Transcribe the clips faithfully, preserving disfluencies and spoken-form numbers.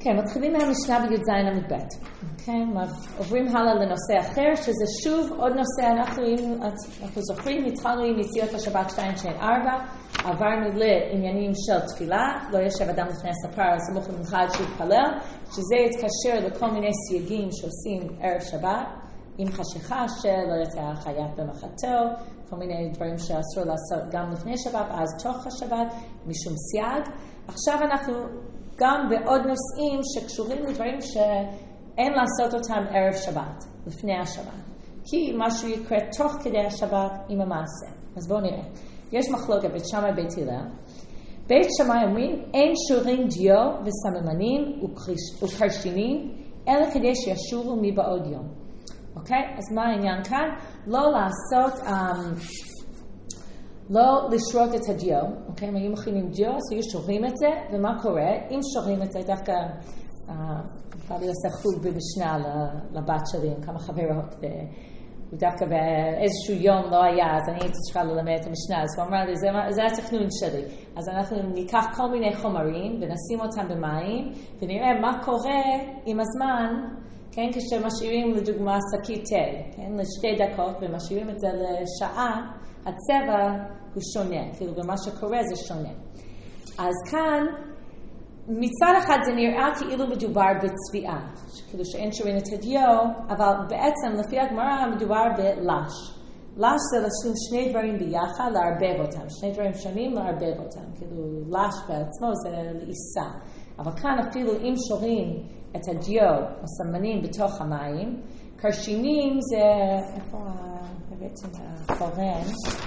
כן, מתחילים מהמשנה בי"ז עמוד ב'. כן, עוברים הלאה לנושא אחר, שזה שוב עוד נושא, אנחנו, אנחנו זוכרים, התחלנו עם יציאות השבת שתיים שתיים ארבע, עברנו לעניינים של תפילה, לא יושב אדם לפני הספר, סמוך למנחה עד שיתפלל, שזה יתקשר לכל מיני סייגים שעושים ערב שבת, עם חשיכה שלא יצא החייט במחתו, כל מיני דברים שאסור לעשות גם לפני שבת, אז תוך השבת, משום סייג. עכשיו אנחנו גם בעוד נושאים שקשורים לדברים שאין לעשות אותם ערב שבת, לפני השבת. כי משהו יקרה תוך כדי השבת עם המעשה. אז בואו נראה. יש מחלוקת בית שמאי ובית הלל. בית שמאי אומרים, אין שורים דיו וסממנים וקרשינים, אלא כדי שישובו מבעוד יום. אוקיי? אז מה העניין כאן? לא לעשות, um, לא לשרות את הדיו. אוקיי? אם היו מכינים דיו, אז היו שורים את זה, ומה קורה? אם שורים את זה, דווקא, אפשר לי לעשות חוג במשנה לבת שלי עם כמה חברות, ודווקא באיזשהו יום לא היה, אז אני הייתי צריכה ללמד את המשנה, אז הוא אמר לי, זה, זה התכנון שלי. אז אנחנו ניקח כל מיני חומרים, ונשים אותם במים, ונראה מה קורה עם הזמן, כן, כשמשאירים לדוגמה שקית תה, כן, לשתי דקות, ומשאירים את זה לשעה, הצבע הוא שונה, כאילו, ומה שקורה זה שונה. אז כאן, מצד אחד זה נראה כאילו מדובר בצביעה, כאילו שאין שורים את הדיו, אבל בעצם לפי הגמרא מדובר בלש. לש זה לשים שני דברים ביחד, לערבב אותם, שני דברים שונים לערבב אותם, כאילו לש בעצמו זה לעיסה. אבל כאן אפילו אם שורים את הדיו, הסמנים בתוך המים, קרשינים זה, איפה הבאתי מהחורן?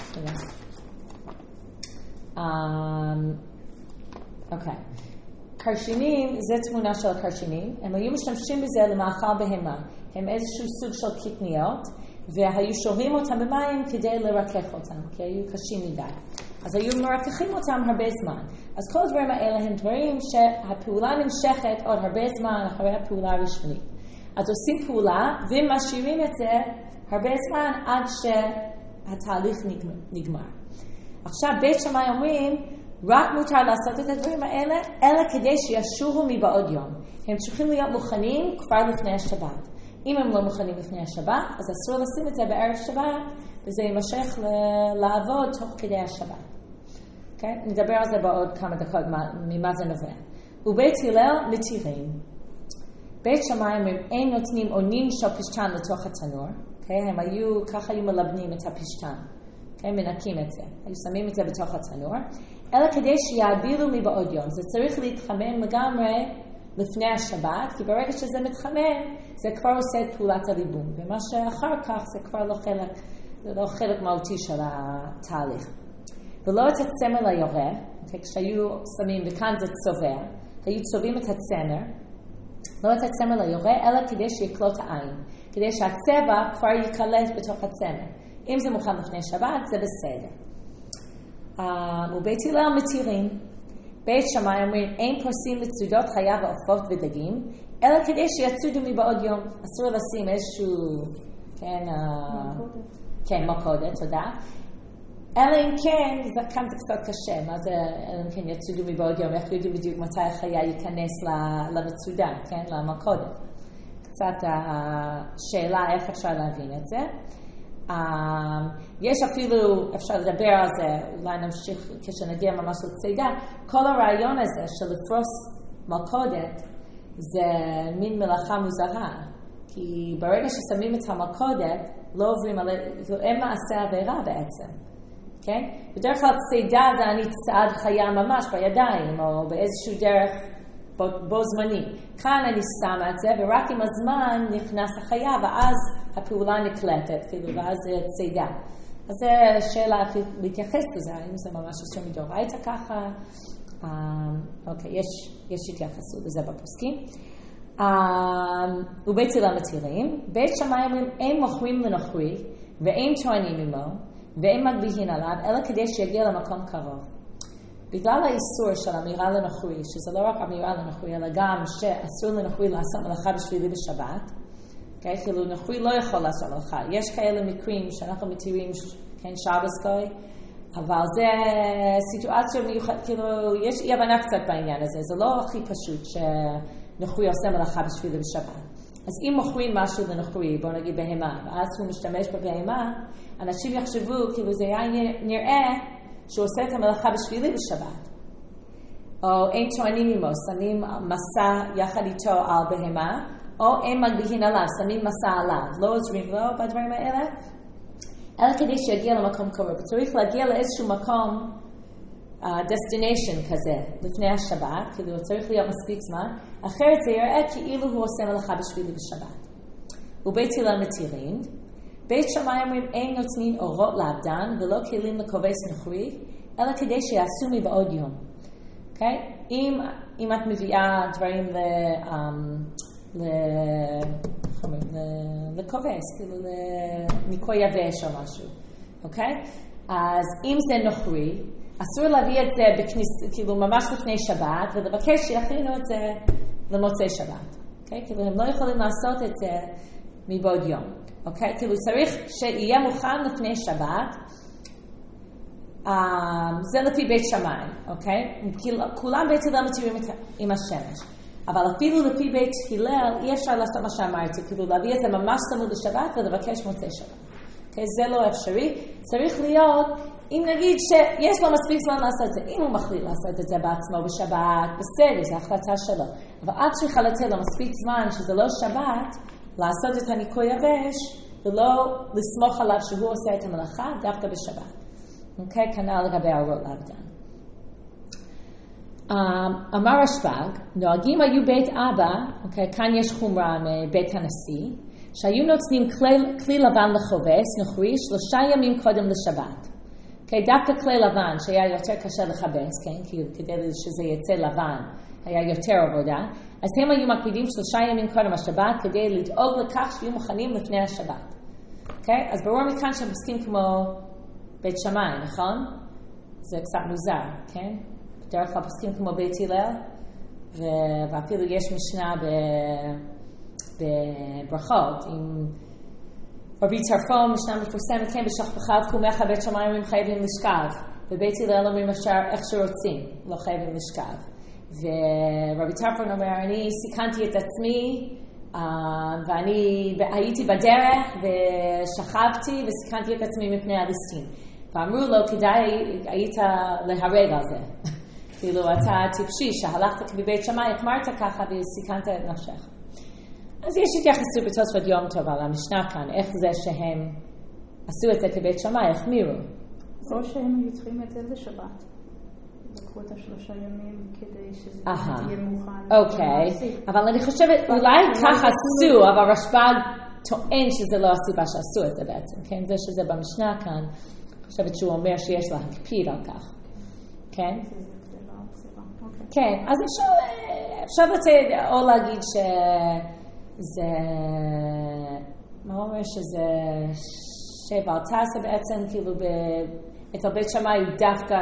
אוקיי. קרשינים זה תמונה של הקרשינים, הם היו משתמשים בזה למאכל בהמה, הם איזשהו סוג של קטניות, והיו שורים אותם במים כדי לרכך אותם, כי היו קשים מדי. אז היו מרככים אותם הרבה זמן. אז כל הדברים האלה הם דברים שהפעולה נמשכת עוד הרבה זמן אחרי הפעולה הראשונית. אז עושים פעולה ומשאירים את זה הרבה זמן עד שהתהליך נגמר. עכשיו בית שמאי אומרים, רק מותר לעשות את הדברים האלה, אלא כדי שישובו מבעוד יום. הם צריכים להיות מוכנים כבר לפני השבת. אם הם לא מוכנים לפני השבת, אז אסור לשים את זה בערב שבת, וזה יימשך לעבוד תוך כדי השבת. Okay? נדבר על זה בעוד כמה דקות ממה זה נובע. ובית הלל מתירים. בית שמאי אומרים, אין נותנים אונין של פשטן לתוך התנור. Okay? הם היו, ככה היו מלבנים את הפשטן. Okay? מנקים את זה. היו שמים את זה בתוך התנור. אלא כדי שיעבילו מבעוד יום. זה צריך להתחמם לגמרי לפני השבת, כי ברגע שזה מתחמם, זה כבר עושה את פעולת הליבום. ומה שאחר כך זה כבר לא חלק, זה לא חלק מהותי של התהליך. ולא את הצמר ליורה, כשהיו שמים, וכאן זה צובע, היו צובעים את הצמר, לא את הצמר ליורה, אלא כדי שיקלוט העין, כדי שהצבע כבר יקלט בתוך הצמר. אם זה מוכן לפני שבת, זה בסדר. Uh, ובית הלל מתירים, בית שמאי אומרים, אין פורסים לצודות חיה ועופות ודגים, אלא כדי שיצודו מבעוד יום. אסור לשים איזשהו, כן, מלכודת. כן, מלכודת, תודה. אלא אם כן, כאן זה קצת קשה, מה זה, אלא אם כן יצודו מבעוד יום, איך יודעים בדיוק מתי החיה ייכנס למצודה, כן, למלכודת. קצת השאלה איך אפשר להבין את זה. Um, יש אפילו, אפשר לדבר על זה, אולי נמשיך כשנגיע ממש לצידה, כל הרעיון הזה של לפרוס מלכודת זה מין מלאכה מוזרה, כי ברגע ששמים את המלכודת לא עוברים על, אין מעשה עבירה בעצם, כן? בדרך כלל צידה זה אני צעד חיה ממש בידיים או באיזשהו דרך בו, בו זמני. כאן אני שמה את זה ורק עם הזמן נכנס החיה ואז הפעולה נקלטת, כאילו, ואז זה צידה. אז זו שאלה להתייחס לזה, האם זה ממש עושה מדאורייתא ככה. אוקיי, יש, יש התייחסות לזה בפוסקים. ובית הלל מתירים. בית שמאי אומרים, אין מוכרים לנוכרי, ואין טוענים עמו, ואין מגביהין עליו, אלא כדי שיגיע למקום קרוב. בגלל האיסור של אמירה לנוכרי, שזה לא רק אמירה לנוכרי, אלא גם שאסור לנוכרי לעשות מלאכה בשבילי בשבת, Okay, כאילו נוכרי לא יכול לעשות מלאכה. יש כאלה מקרים שאנחנו מתירים, כן, שבסקוי, אבל זה סיטואציה מיוחדת, כאילו, יש אי הבנה קצת בעניין הזה. זה לא הכי פשוט ש... נוכרי עושה מלאכה בשבילי בשבת. אז אם מוכרים משהו לנוכרי, בוא נגיד בהמה, ואז הוא משתמש בבהמה, אנשים יחשבו כאילו זה היה נראה שהוא עושה את המלאכה בשבילי בשבת. או אין טוענים עמו, שמים מסע יחד איתו על בהמה, או אין מגביהין עליו, שמים מסע עליו, לא עוזרים לו בדברים האלה, אלא כדי שיגיע למקום קרוב. צריך להגיע לאיזשהו מקום, uh, destination כזה, לפני השבת, כאילו צריך להיות מספיק זמן, אחרת זה יראה כאילו הוא עושה מלאכה בשבילי בשבת. ובית הלל מתירים, בית שמאי אומרים אין נותנים אורות לעבדן ולא כלים לכובס נוכרי, אלא כדי שיעשו מבעוד יום. Okay? אם, אם את מביאה דברים ל, um, ל, ל, לכובס, כאילו לניקוי יבש או משהו, okay? אז אם זה נוכרי, אסור להביא את זה בכניס, כאילו ממש לפני שבת, ולבקש שיכינו את זה למוצאי שבת. Okay? כאילו הם לא יכולים לעשות את זה מבעוד יום. Okay? כאילו צריך שיהיה מוכן לפני שבת, Um, זה לפי בית שמאי, אוקיי? כולם בית הלל מתירים עם השמש. אבל אפילו לפי בית הלל אי אפשר לעשות מה שאמרתי, כאילו להביא את זה ממש צמוד לשבת ולבקש מוצאי שבת. אוקיי? זה לא אפשרי. צריך להיות, אם נגיד שיש לו מספיק זמן לעשות את זה, אם הוא מחליט לעשות את זה בעצמו בשבת, בסדר, זו החלטה שלו. אבל את צריכה לתת לו מספיק זמן שזה לא שבת, לעשות את הניקוי יבש, ולא לסמוך עליו שהוא עושה את המלאכה דווקא בשבת. אוקיי, כנ"ל לגבי האורות לעבדן. אמר השפג, נוהגים היו בית אבא, אוקיי, כאן יש חומרה מבית הנשיא, שהיו נותנים כלי, כלי לבן לחובס, נוכרי, שלושה ימים קודם לשבת. אוקיי, דווקא כלי לבן שהיה יותר קשה לחבס, כן, כי כדי שזה יצא לבן, היה יותר עבודה, אז הם היו מקפידים שלושה ימים קודם השבת, כדי לדאוג לכך שיהיו מוכנים לפני השבת. אוקיי, אז ברור מכאן שהם עוסקים כמו בית שמאי, נכון? זה קצת מוזר, כן? בדרך כלל פוסקים כמו בית הלל, ואפילו יש משנה בברכות, עם רבי טרפון, משנה מפורסמת, כן, בשכבך וקומך, בית שמאי אומרים חייבים לשכב, ובית הלל אומרים איך שרוצים, לא חייבים לשכב. ורבי טרפון אומר, אני סיכנתי את עצמי, ואני הייתי בדרך ושכבתי וסיכנתי את עצמי מפני הליסטים. ואמרו לו, כדאי היית להרג על זה. כאילו, אתה טיפשי שהלכת בבית שמאי, החמרת ככה וסיכנת את נפשך. אז יש התייחסות בתוספות יום טוב על המשנה כאן, איך זה שהם עשו את זה כבית שמאי, החמירו. או שהם היו צריכים את זה לשבת. לקחו את השלושה ימים כדי שזה יהיה מוכן. אוקיי, אבל אני חושבת, אולי ככה עשו, אבל רשב"ג טוען שזה לא הסיבה שעשו את זה בעצם, כן? זה שזה במשנה כאן, אני חושבת שהוא אומר שיש לה הקפיד על כך, כן? כן, אז אפשר לתת, או להגיד שזה, מה אומר שזה שבע תעשה בעצם, כאילו אצל בית שמאי הוא דווקא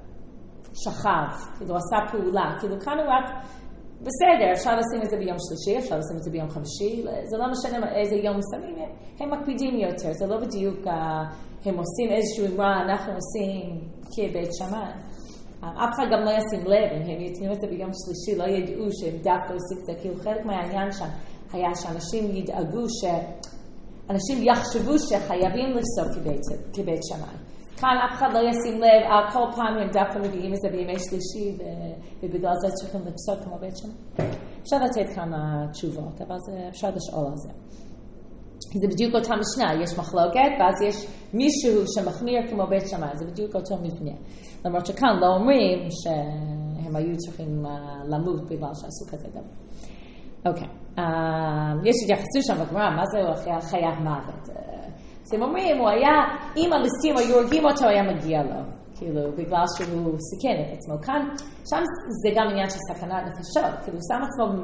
שכב, כאילו עשה פעולה, כאילו כאן הוא רק, בסדר, אפשר לשים את זה ביום שלישי, אפשר לשים את זה ביום חמישי, זה לא משנה איזה יום שמים, הם מקפידים יותר, זה לא בדיוק, הם עושים איזשהו אמרה, אנחנו עושים כבית שמאי. אף אחד גם לא ישים לב, אם הם יתנו את זה ביום שלישי, לא ידעו שהם דווקא עושים את זה, כאילו חלק מהעניין שם היה שאנשים ידאגו, שאנשים יחשבו שחייבים לפסוק כבית, כבית שמאי. כאן אף אחד לא ישים לב, כל פעם הם דווקא מביאים את זה בימי שלישי, ובגלל זה צריכים לפסוק כמו בית שמאי. אפשר לתת כמה תשובות, אבל אפשר לשאול על זה. זה בדיוק אותה משנה, יש מחלוקת, ואז יש מישהו שמחמיר כמו בית שמאי, זה בדיוק אותו מבנה. למרות שכאן לא אומרים שהם היו צריכים למות בגלל שעשו כזה דבר. אוקיי, יש התייחסות שם בגמרא, מה זה הוא חייב מוות? אז הם אומרים, הוא היה, אם הליסטים היו הורגים אותו, היה מגיע לו, כאילו, בגלל שהוא סיכן את עצמו. כאן, שם זה גם עניין של סכנת נפשות, כאילו, הוא שם עצמו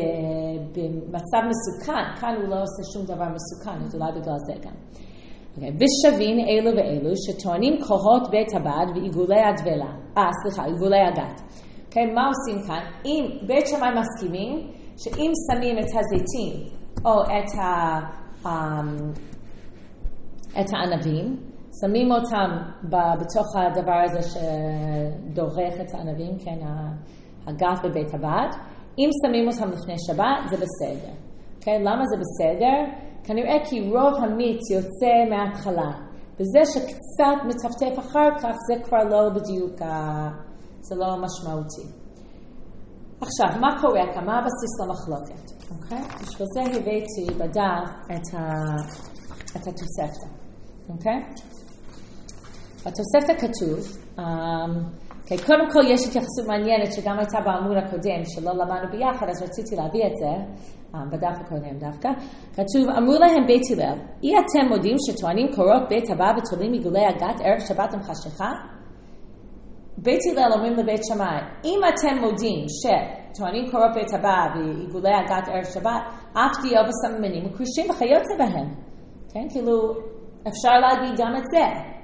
במצב מסוכן, כאן הוא לא עושה שום דבר מסוכן, אז אולי בגלל זה גם. Okay. ושווין אלו ואלו שטוענים כוחות בית הבד ועיגולי הדבלה, אה, סליחה, עיגולי הגת. Okay, מה עושים כאן? אם בית שמאי מסכימים, שאם שמים את הזיתים, או את ה... Um, את הענבים, שמים אותם בתוך הדבר הזה שדורך את הענבים, כן, הגת בבית הבד, אם שמים אותם לפני שבת, זה בסדר. Okay? למה זה בסדר? כנראה כי רוב המיץ יוצא מההתחלה. וזה שקצת מטפטף אחר כך, זה כבר לא בדיוק, זה לא משמעותי. עכשיו, מה קורה כאן? מה הבסיס למחלוקת? אוקיי? בשביל זה הבאתי בדף את, ה... את התוספתא. אוקיי? בתוספתא כתוב, um, okay, קודם כל יש התייחסות מעניינת שגם הייתה בעמוד הקודם, שלא למדנו ביחד, אז רציתי להביא את זה, um, בדף הקודם דווקא. כתוב, אמרו להם בית הלל, אי אתם מודים שטוענים קורות בית הבא ותולים עיגולי הגת ערב שבת עם חשיכה? בית הלל אומרים לבית שמאי, אם אתם מודים שטוענים קורות בית הבא ועיגולי הגת ערב שבת, אף דיו וסממנים וקרישים וכיוצא בהם. כן? כאילו, אפשר להגיד גם את זה.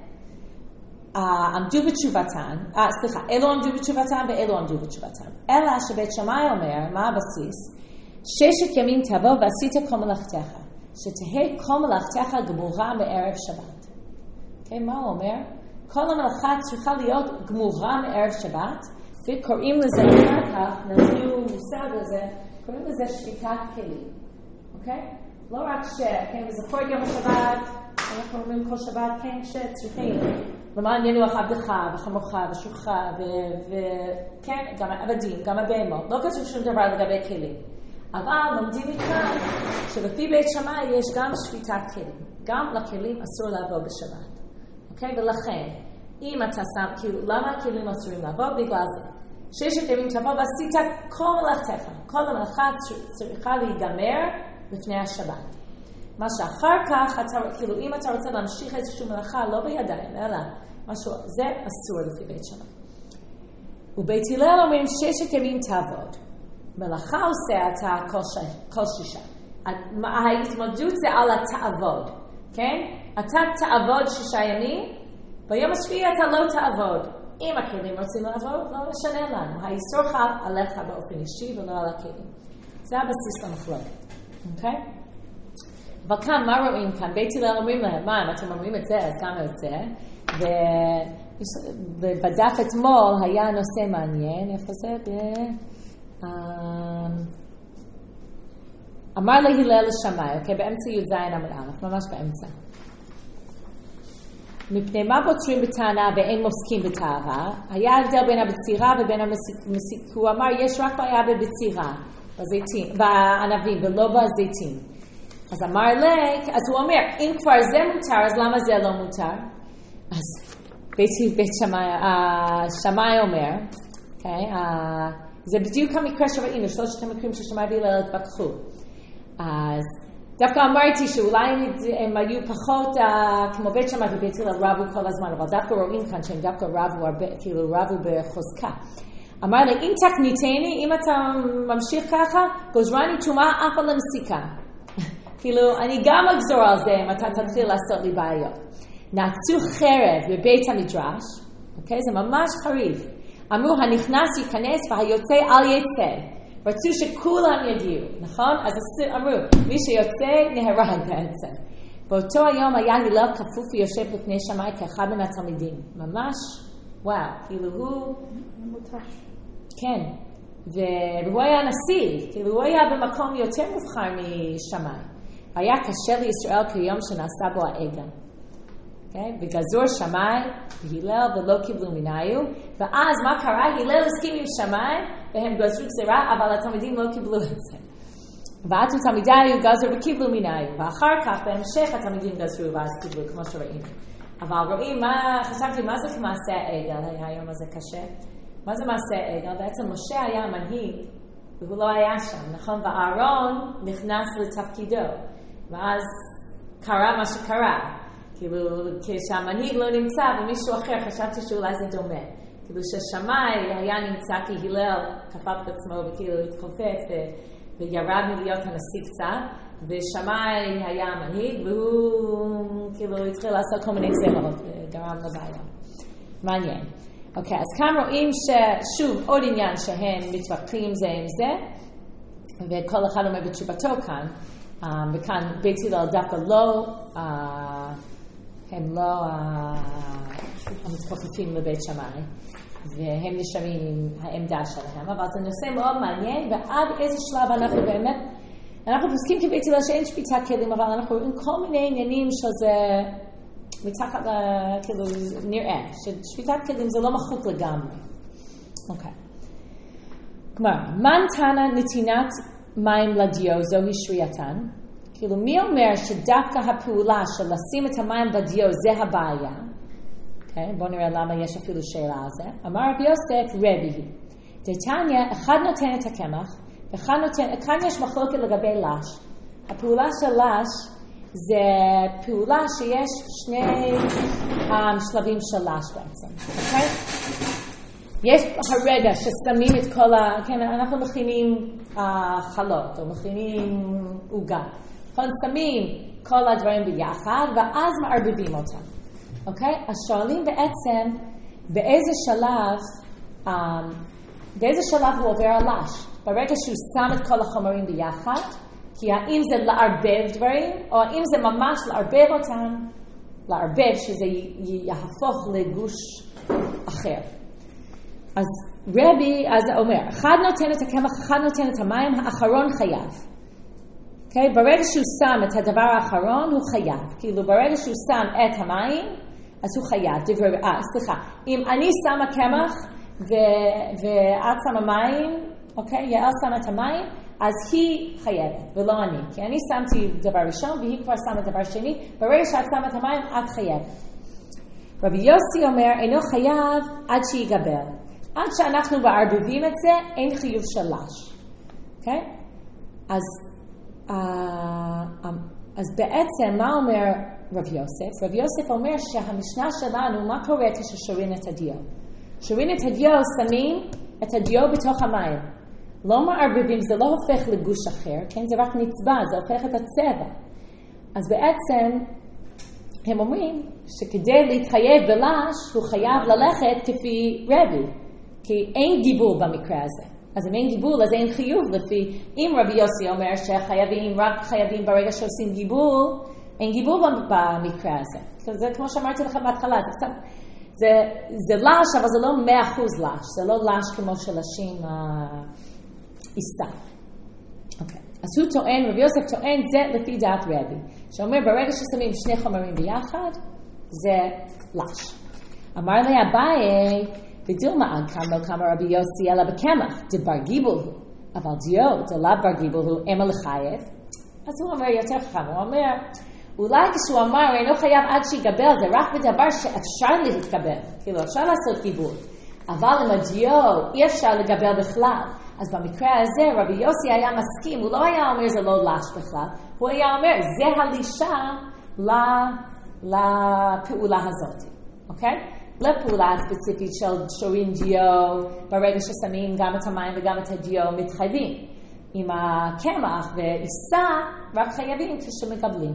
עמדו בתשובתן, אה, סליחה, אלו עמדו בתשובתן ואלו עמדו בתשובתן. אלא שבית שמאי אומר, מה הבסיס? ששת ימים תבוא ועשית כל מלאכתך, שתהא כל מלאכתך גמורה מערב שבת. Okay, מה הוא אומר? כל המלאכה צריכה להיות גמורה מערב שבת, וקוראים לזה אחר כך, נביאו מושג לזה, קוראים לזה שביתת כלים. אוקיי? לא רק ש... כן, וזכור יום השבת, אנחנו אומרים כל שבת, כן, שצריכים. למען ינוח עבדך וחמוך ושולך וכן, גם העבדים, גם הבהמות. לא כתוב שום דבר לגבי כלים. אבל לומדים מכאן שלפי בית שמאי יש גם שביתת כלים. גם לכלים אסור לעבוד בשבת. אוקיי? ולכן, אם אתה שם, כאילו, למה הכלים אסורים לעבוד? בגלל זה. ששת ימים תבוא ועשית כל מלאכתך. כל המלאכה צריכה להיגמר לפני השבת. מה שאחר כך, אתה, כאילו, אם אתה רוצה להמשיך איזושהי מלאכה, לא בידיים, אלא משהו, זה אסור לפי בית שמאי. ובית הלל אומרים ששת ימים תעבוד. מלאכה עושה אתה כל, ש... כל שישה. ההתמודדות זה על התעבוד, כן? אתה תעבוד שישה ימים, ביום השביעי אתה לא תעבוד. אם הכלים רוצים לעבוד, לא משנה לנו. האיסור חל עליך באופן אישי ולא על הכלים. זה הבסיס למחלוקת, אוקיי? אבל כאן, מה רואים כאן? בית הלל אומרים להם, מה, אם אתם אומרים את זה, אז גם את זה. ו... ובדף אתמול היה נושא מעניין, איפה זה? ב... אמר להלל לשמאי, אוקיי? באמצע י"ז עמוד א', ממש באמצע. מפני מה פותרים בטענה ואין מוסקים בטהרה? היה הבדל בין הבצירה ובין המסיק. הוא אמר, יש רק בעיה בבצירה, בזיתים, בענבים, ולא בזיתים. אז אמר לי, אז הוא אומר, אם כבר זה מותר, אז למה זה לא מותר? אז בית, בית שמאי, שמאי אומר, אוקיי? זה בדיוק המקרה שראינו, שלושת המקרים ששמאי והלל התווכחו. אז דווקא אמרתי שאולי הם היו פחות, כמו בית שמאי ובית הלל רבו כל הזמן, אבל דווקא רואים כאן שהם דווקא רבו, כאילו רבו בחוזקה. אמר לי, אם תקניתני, אם אתה ממשיך ככה, גוזרני תשומה אף על המסיקה. כאילו, אני גם אגזור על זה אם אתה תתחיל לעשות לי בעיות. נעצו חרב בבית המדרש, אוקיי? זה ממש חריף. אמרו, הנכנס ייכנס והיוצא אל יצא. רצו שכולם יגיעו, נכון? אז אמרו, מי שיוצא נהרג בעצם. באותו היום היה הלל כפוף ויושב לפני שמאי כאחד מן התלמידים. ממש, וואו, כאילו הוא... מותש. כן. והוא היה נשיא, כאילו הוא היה במקום יותר מובחר משמאי. היה קשה לישראל כיום שנעשה בו העגל. Okay? וגזור שמאי והלל ולא קיבלו מניו, ואז מה קרה? הלל הסכים עם שמאי והם גזרו גזירה, אבל התלמידים לא קיבלו את זה. ואז התלמידים גזרו וקיבלו מניו, ואחר כך בהמשך התלמידים גזרו ואז קיבלו, כמו שראינו. אבל רואים, מה, חשבתי, מה זה מעשה העגל? היה היום הזה קשה. מה זה מעשה העגל? בעצם משה היה מנהיג, והוא לא היה שם, נכון? ואהרון נכנס לתפקידו, ואז קרה מה שקרה. כאילו, כשהמנהיג לא נמצא ומישהו אחר, חשבתי שאולי זה דומה. כאילו ששמאי היה נמצא כי הלל כפף את עצמו וכאילו התכופף וירד מלהיות הנשיא קצת, ושמאי היה המנהיג והוא כאילו התחיל לעשות כל מיני גזירות וגרם לבעיה. מעניין. אוקיי, אז כאן רואים ששוב עוד עניין שהם מתווכחים זה עם זה, וכל אחד אומר בתשובתו כאן, וכאן בית הלל דווקא לא... הם לא המתכופפים לבית שמאי. והם נשארים עם העמדה שלהם, אבל זה נושא מאוד מעניין, ועד איזה שלב אנחנו באמת, אנחנו פוסקים כבית הלל שאין שפיטת כלים, אבל אנחנו רואים כל מיני עניינים שזה מתחת, כאילו, נראה, ששפיטת כלים זה לא מחוק לגמרי. אוקיי. כלומר, מן תנא נתינת מים לדיו, זוהי שרייתן. כאילו, מי אומר שדווקא הפעולה של לשים את המים בדיו זה הבעיה? אוקיי, בואו נראה למה יש אפילו שאלה על זה. אמר רבי יוסף, רבי, דתניא, אחד נותן את הקמח, אחד נותן, כאן יש מחלוקת לגבי לש. הפעולה של לש זה פעולה שיש שני um, שלבים של לש בעצם. אוקיי? יש הרגע ששמים את כל ה... כן, אנחנו מכינים uh, חלות, או מכינים עוגה. אנחנו שמים כל הדברים ביחד, ואז מערבבים אותם. אוקיי? אז שואלים בעצם באיזה שלב, um, באיזה שלב הוא עובר הלש. ברגע שהוא שם את כל החומרים ביחד, כי האם זה לערבב דברים, או האם זה ממש לערבב אותם, לערבב שזה יהפוך לגוש אחר. אז רבי, אז אומר, אחד נותן את הקמח, אחד נותן את המים, האחרון חייב. Okay? ברגע שהוא שם את הדבר האחרון, הוא חייב. כאילו ברגע שהוא שם את המים, אז הוא חייב. דבר, אה, סליחה, אם אני שמה קמח, ואת שמה מים, אוקיי? יעל שמה את המים, אז היא חייבת, ולא אני. כי אני שמתי דבר ראשון, והיא כבר שמה דבר שני. ברגע שאת שמה את המים, את חייבת. רבי יוסי אומר, אינו חייב עד שיגבר. עד שאנחנו מערבבים את זה, אין חיוב של לש. אוקיי? אז, אז בעצם, מה אומר רבי יוסף? רבי יוסף אומר שהמשנה שלנו, מה קורה כששורים את הדיו? שורים את הדיו, שמים את הדיו בתוך המים. לא מערבבים, זה לא הופך לגוש אחר, כן? זה רק נצבע, זה הופך את הצבע. אז בעצם, הם אומרים שכדי להתחייב בלש, הוא חייב ללכת כפי רבי, כי אין גיבול במקרה הזה. אז אם אין גיבול, אז אין חיוב לפי, אם רבי יוסי אומר שחייבים, רק חייבים ברגע שעושים גיבול, אין גיבול במקרה הזה. זה כמו שאמרתי לכם בהתחלה, זה קצת, זה, זה לש, אבל זה לא מאה אחוז לש, זה לא לש כמו שלשים איסה. אוקיי. אז הוא טוען, רבי יוסף טוען, זה לפי דעת רבי, שאומר ברגע ששמים שני חומרים ביחד, זה לש. אמר לי אביי, בדילמה עד כמה כמה רבי יוסי אלא בקמח, דבר גיבול הוא, אבל דיו, דלת בר גיבול הוא, אמה לחייב. אז הוא אומר יותר חכם, הוא אומר, אולי כשהוא אמר, אינו חייב עד שיגבל, זה רק בדבר שאפשר להתקבל, כאילו אפשר לעשות גיבול. אבל עם הדיו אי אפשר לגבל בכלל. אז במקרה הזה רבי יוסי היה מסכים, הוא לא היה אומר זה לא לש בכלל, הוא היה אומר זה הלישה לפעולה הזאת, אוקיי? לפעולה הספציפית של שורים דיו, ברגע ששמים גם את המים וגם את הדיו מתחייבים. עם הקמח ועיסה רק חייבים כשמקבלים.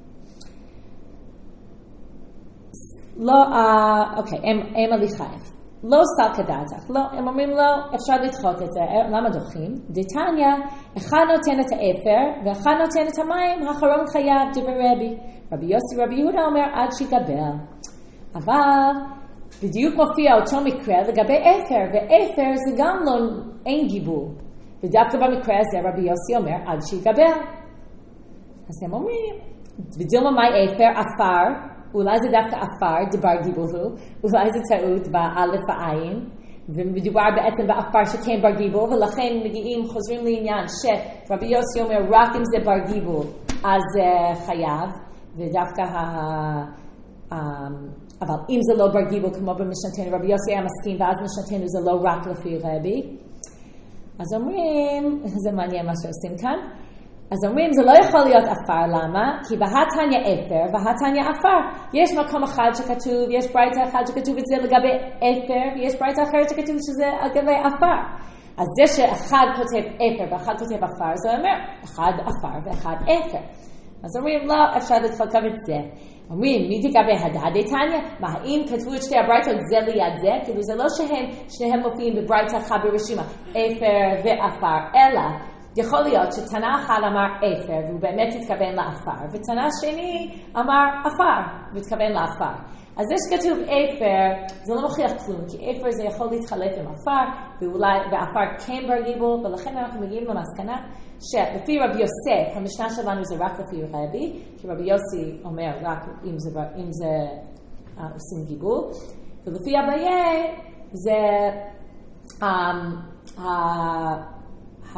לא, אוקיי, הם עלי חייב. לא סל כדעתך, לא, הם אומרים לו, אפשר לדחות את זה, למה דוחים? דתניא, אחד נותן את האפר, ואחד נותן את המים, האחרון חייב, דבר רבי. רבי יוסי, רבי יהודה אומר, עד שיגבל. אבל, בדיוק מופיע אותו מקרה לגבי אפר, ואפר זה גם לא, אין גיבול. ודווקא במקרה הזה, רבי יוסי אומר, עד שיגבל. אז הם אומרים, בדילמה מי אפר, אפר, אולי זה דווקא אפר, דבר גיבול הוא, אולי זה טעות באלף העין, ומדובר בעצם באפר שכן בר גיבול, ולכן מגיעים, חוזרים לעניין שרבי יוסי אומר, רק אם זה בר גיבול, אז uh, חייב, ודווקא, ה, um, אבל אם זה לא בר גיבול, כמו במשנתנו, רבי יוסי היה מסכים, ואז משנתנו זה לא רק לפי רבי. אז אומרים, זה מעניין מה שעושים כאן, אז אומרים, זה לא יכול להיות אפר, למה? כי בהתניא אפר, בהתניא אפר. יש מקום אחד שכתוב, יש ברייתא אחד שכתוב את זה לגבי אפר, ויש ברייתא אחרת שכתוב שזה לגבי אפר. אז זה שאחד כותב אפר ואחד כותב אפר, זה אומר, אחד אפר ואחד אפר. אז אומרים, לא, אפשר לדחוק גם את זה. אומרים, מי תגבי הדדי תניא? מה, האם כתבו את שתי הברייתות זה ליד זה? כאילו זה לא שהם, שניהם מופיעים בברייתא אחת ברשימה, אפר ואפר, אלא, יכול להיות שתנא אחד אמר אפר, והוא באמת התכוון לאפר, ותנא שני אמר אפר, והתכוון לאפר. אז יש כתוב אפר, זה לא מוכיח כלום, כי אפר זה יכול להתחלף עם אפר, ואולי, ואפר כן ברגיבול, ולכן אנחנו מגיעים למסקנה שלפי רבי יוסף, המשנה שלנו זה רק לפי רבי, כי רבי יוסי אומר רק אם זה, אם זה uh, עושים גיבול, ולפי אביי זה um, ה, ה,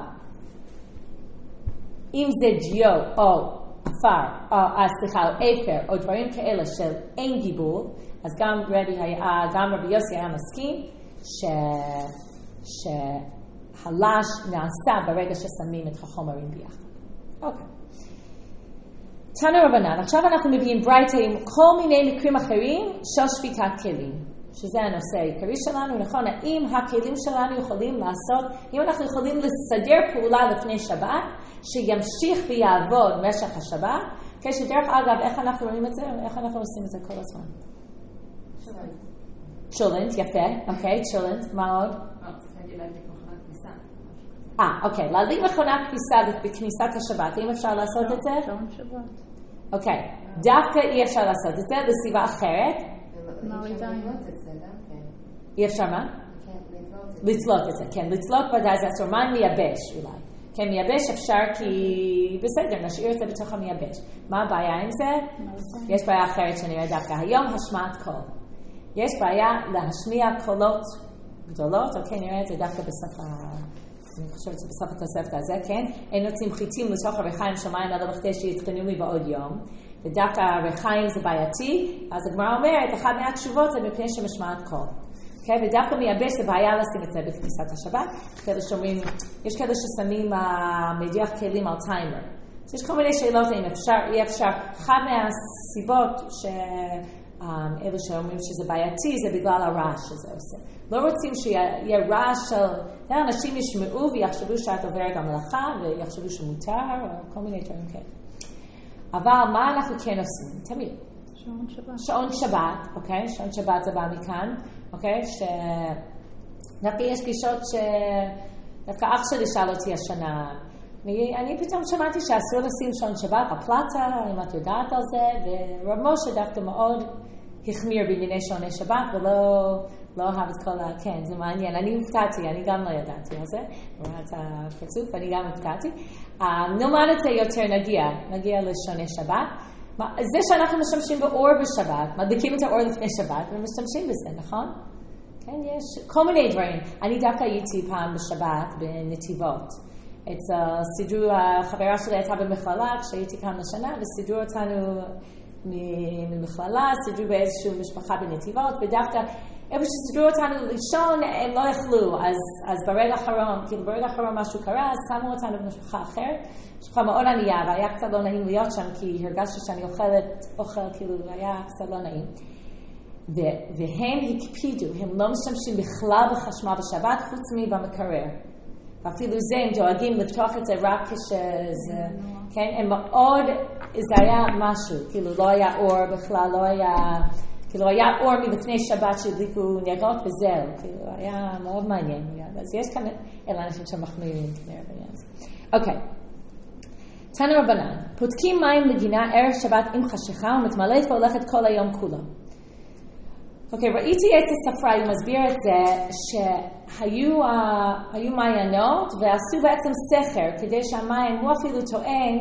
אם זה ג'יו או אפר, או, אה, סליחה, או אפר, או דברים כאלה של אין גיבול, אז גם רבי, היה, גם רבי יוסי היה מסכים ש, שהלש נעשה ברגע ששמים את החומרים ביחד. אוקיי. תנו רבנן, עכשיו אנחנו מביאים ברייתא עם כל מיני מקרים אחרים של שפיטת כלים, שזה הנושא העיקרי שלנו, נכון? האם הכלים שלנו יכולים לעשות, אם אנחנו יכולים לסדר פעולה לפני שבת, שימשיך ויעבוד במשך השבת, כשדרך אגב, איך אנחנו רואים את זה? איך אנחנו עושים את זה כל הזמן? שולנט. שולנט, יפה, אוקיי, שולנט, מה עוד? צריכה להדליק מכונת כביסה. אה, אוקיי, להדליק מכונת כביסה בכניסת השבת, האם אפשר לעשות את זה? שעון שבת. אוקיי, דווקא אי אפשר לעשות את זה, בסביבה אחרת. אי אפשר מה? לצלות את זה, כן, לצלות ודאי זה אסור, מה מייבש אולי? כן, מייבש אפשר כי בסדר, נשאיר את זה בתוך המייבש. מה הבעיה עם זה? יש בעיה אחרת שנראה דווקא היום, השמעת קול. יש בעיה להשמיע קולות גדולות, אוקיי, נראה את זה דווקא בסוף ה... אני חושבת שבסוף התוספת הזה, כן? אין נוצאים חיטים לתוך הרחיים שמיים אלא בכדי שיתקנו לי בעוד יום. ודווקא הרחיים זה בעייתי, אז הגמרא אומרת, אחד מהתשובות זה מפני שמשמעת קול. Okay, ודווקא מייבש זה בעיה לשים את זה בכניסת השבת. כאלה שאומרים, יש כאלה ששמים uh, מדיח כלים על טיימר. אז יש כל מיני שאלות אם אפשר, אי אפשר. אחד מהסיבות שאלה um, שאומרים שזה בעייתי זה בגלל הרעש שזה עושה. לא רוצים שיהיה רעש של, אנשים ישמעו ויחשבו שאת עוברת המלאכה ויחשבו שמותר או כל מיני דברים כאלה. אבל מה אנחנו כן עושים? תמיד. שעון שבת. שעון שבת, אוקיי? שעון שבת זה בא מכאן. אוקיי? ש... דווקא יש גישות ש... דווקא אח שלי שאל אותי השנה. אני, אני פתאום שמעתי שאסור לשים שעון שבת בפלטה, אם את יודעת על זה, ורב משה דווקא מאוד החמיר בענייני שעוני שבת, ולא לא אהב את כל ה... כן, זה מעניין. אני הופתעתי, אני גם לא ידעתי על זה. את הפרצוף, אני גם הופתעתי. נאמר את זה יותר נגיע, נגיע לשעוני שבת. זה שאנחנו משתמשים באור בשבת, מדליקים את האור לפני שבת, ומשתמשים בזה, נכון? כן, יש כל מיני דברים. אני דווקא הייתי פעם בשבת בנתיבות. אצל סידרו, החברה שלי הייתה במכללה, כשהייתי כאן לשנה, וסידרו אותנו ממכללה, סידרו באיזושהי משפחה בנתיבות, ודווקא איפה שסידרו אותנו לישון, הם לא יכלו, אז, אז ברגע האחרון, כאילו ברגע האחרון משהו קרה, אז שמו אותנו במשפחה אחרת, משפחה מאוד ענייה, והיה קצת לא נעים להיות שם, כי הרגשתי שאני אוכלת, אוכל, כאילו, היה קצת לא נעים. ו- והם הקפידו, הם לא משתמשים בכלל בחשמל בשבת, חוץ מבמקרר. ואפילו זה, הם דואגים לפתוח את זה רק כשזה, כן, הם מאוד, זה היה משהו, כאילו לא היה אור בכלל, לא היה... כאילו היה אור מלפני שבת שהדליקו נרות וזהו, כאילו היה מאוד מעניין. אז יש כאן אלה אנשים שמחמירים כנראה בעניין הזה. אוקיי. תנו רבנן, פותקים מים לגינה ערב שבת עם חשיכה ומתמלאת והולכת כל היום כולו. אוקיי, ראיתי את הספרה, היא מסביר את זה, שהיו היו מעיינות ועשו בעצם סכר כדי שהמים, הוא אפילו טוען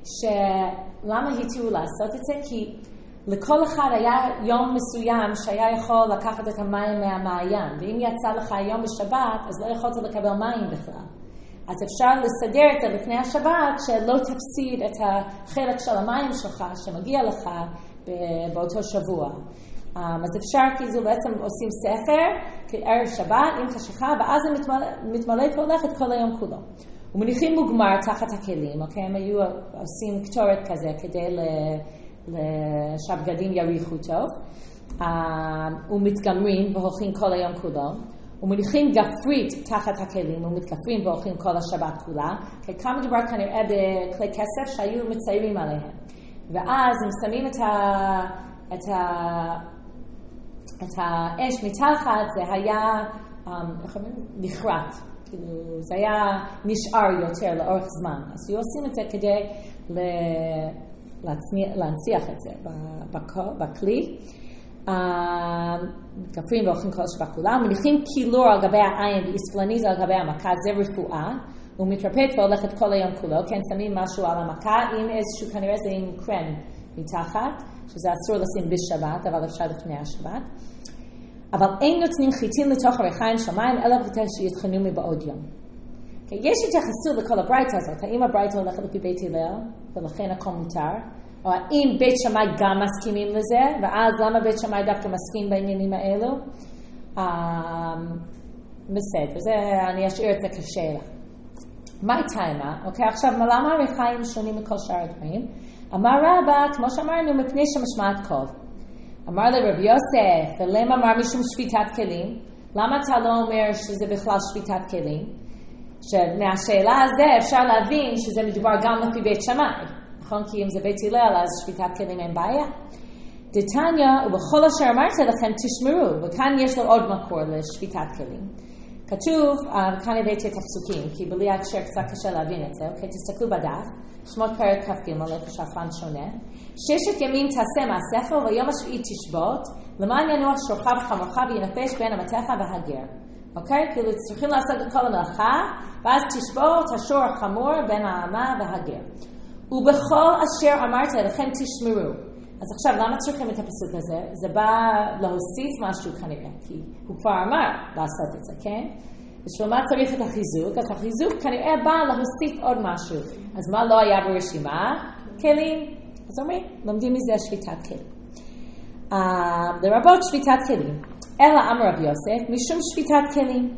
שלמה התירו לעשות את זה? כי לכל אחד היה יום מסוים שהיה יכול לקחת את המים מהמעיין, ואם יצא לך יום בשבת, אז לא יכולת לקבל מים בכלל. אז אפשר לסדר את זה לפני השבת, שלא תפסיד את החלק של המים שלך שמגיע לך באותו שבוע. אז אפשר, כי זו בעצם עושים ספר, כערב שבת, עם חשיכה, ואז זה מתמלאת והולכת כל היום כולו. ומניחים מוגמר תחת הכלים, אוקיי? הם היו עושים קטורת כזה כדי ל... שהבגדים יריחו טוב, ומתגמרים והולכים כל היום כולו, ומניחים גפרית תחת הכלים, ומתגפרים והולכים כל השבת כולה, כי כמה דבר כנראה בכלי כסף שהיו מציירים עליהם. ואז הם שמים את, ה, את, ה, את האש מתחת, זה היה איך אומרים? נחרט. כאילו, זה היה נשאר יותר לאורך זמן. אז היו עושים את זה כדי ל... להנציח את זה בכלי. מתכפרים ואוכלים כל השבוע כולה, מניחים קילור על גבי העין ואספלניזה על גבי המכה, זה רפואה, הוא מתרפט והולכת כל היום כולו, כן, שמים משהו על המכה, עם איזשהו, כנראה זה עם קרם מתחת, שזה אסור לשים בשבת, אבל אפשר לפני השבת. אבל אין נותנים חיטים לתוך הריחיים שמיים, אלא בכדי שיתחנו מבעוד יום. Okay, יש התייחסות לכל הברייתא הזאת, האם הברייתא הולכת לפי בית הלל, ולכן הכל מותר, או האם בית שמאי גם מסכימים לזה, ואז למה בית שמאי דווקא מסכים בעניינים האלו? Um, בסדר, וזה, אני אשאיר את זה כשאלה. מה טעמה? אוקיי, עכשיו, למה הריחיים שונים מכל שאר הדברים? אמר רבא, כמו שאמרנו, מפני שמשמעת קוב. אמר לרב יוסף, ולמה אמר משום שביתת כלים? למה אתה לא אומר שזה בכלל שביתת כלים? שמהשאלה הזה אפשר להבין שזה מדובר גם לפי בית שמאי. נכון? כי אם זה בית הלל, אז שביתת כלים אין בעיה. דתניא, ובכל אשר אמרתי לכם תשמרו, וכאן יש לו עוד מקור לשביתת כלים. כתוב, כאן הבאתי את הפסוקים, כי בלי הקשר קצת קשה להבין את זה, אוקיי? תסתכלו בדף, שמות פרק כ"ג, איפה שהפן שונה. ששת ימים תעשה מעשיך, ויום השביעי תשבות, למען ינוח שורך וחמורך וינפש בין המתך והגר. אוקיי? כאילו צריכים לעשות את כל המלאכה, ואז תשבות השור החמור בין האמה והגר. ובכל אשר אמרתי לכם תשמרו. אז עכשיו, למה צריכים את הפסוק הזה? זה בא להוסיף משהו כנראה, כי הוא כבר אמר לעשות את זה, כן? בשביל מה צריך את החיזוק? אז החיזוק כנראה בא להוסיף עוד משהו. אז מה לא היה ברשימה? כלים. אז אומרים, לומדים מזה שביתת כלים. Uh, לרבות שביתת כלים. אלא אמר רב יוסף, משום שביתת כלים.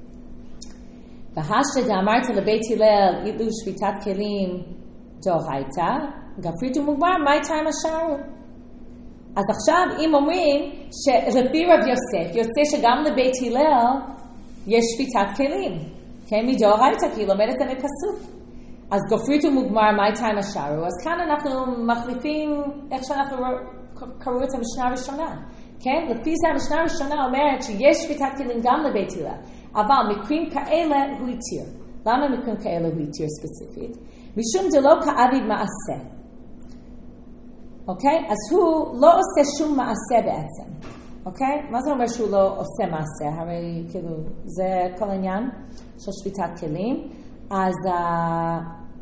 והשד אמרת לבית הלל, אילו שביתת כלים דאורייתא, גפרית ומוגמר, מה הייתה עם השאר? אז עכשיו, אם אומרים שלפי רב יוסף, יוצא שגם לבית הלל יש שביתת כלים, כן, מדאורייתא, כי היא לומדת את הפסוק. אז גפרית ומוגמר, מה הייתה עם השאר? אז כאן אנחנו מחליפים איך שאנחנו קראו את המשנה הראשונה. כן? לפי זה המשנה הראשונה אומרת שיש שביתת כלים גם לבית הלל, אבל מקרים כאלה הוא התיר. למה מקרים כאלה הוא התיר ספציפית? משום דלא כעביד מעשה. אוקיי? אז הוא לא עושה שום מעשה בעצם. אוקיי? מה זה אומר שהוא לא עושה מעשה? הרי כאילו זה כל העניין של שביתת כלים. אז uh,